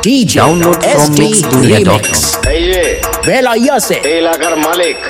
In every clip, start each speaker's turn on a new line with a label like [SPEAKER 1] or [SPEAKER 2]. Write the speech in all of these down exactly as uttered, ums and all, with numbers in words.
[SPEAKER 1] DJ
[SPEAKER 2] download from mix Duniya dot com.
[SPEAKER 3] ये
[SPEAKER 1] बेलाया से
[SPEAKER 3] इलाकार मालिक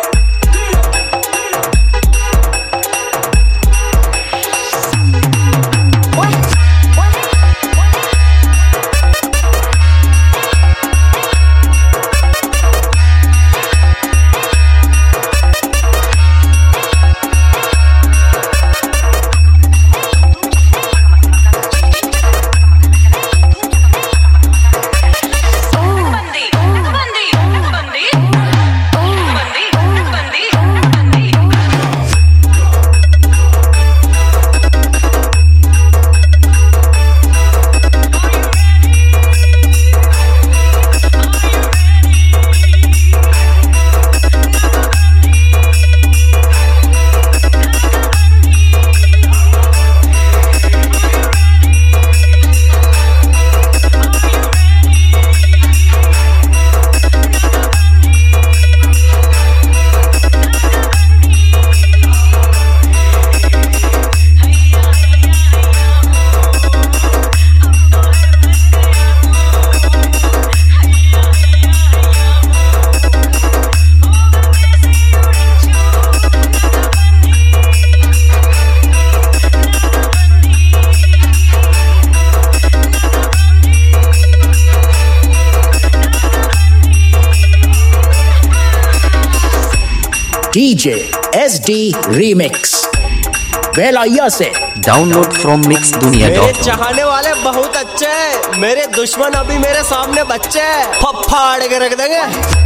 [SPEAKER 1] DJ S D remix Belaya से
[SPEAKER 2] डाउनलोड फ्रॉम मिक्स दुनिया
[SPEAKER 4] मेरे
[SPEAKER 2] डॉट कॉम।
[SPEAKER 4] चाहने वाले बहुत अच्छे हैं, मेरे दुश्मन अभी मेरे सामने बच्चे हैं, फाड़ के रख देंगे।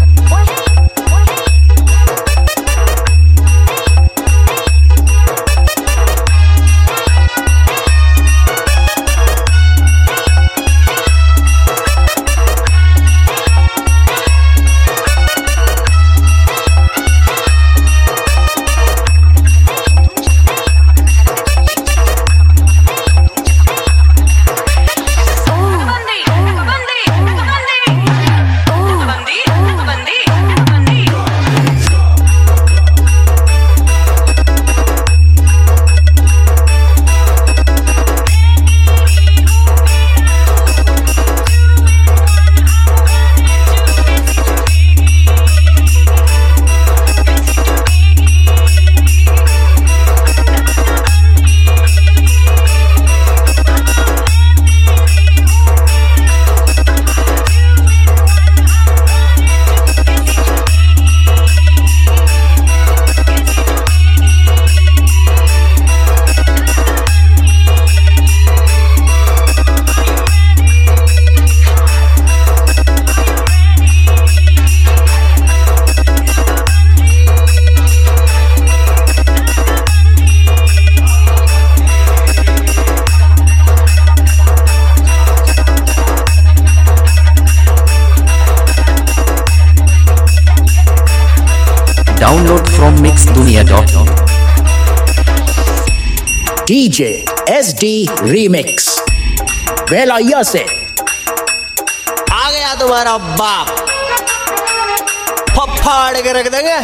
[SPEAKER 2] Download from mix Duniya dot com.
[SPEAKER 1] DJ S D remix Belaya से
[SPEAKER 4] आ गया तुम्हारा बाप, फाड़ के रख देंगे।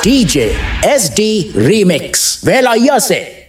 [SPEAKER 1] DJ S D remix Velaiya से।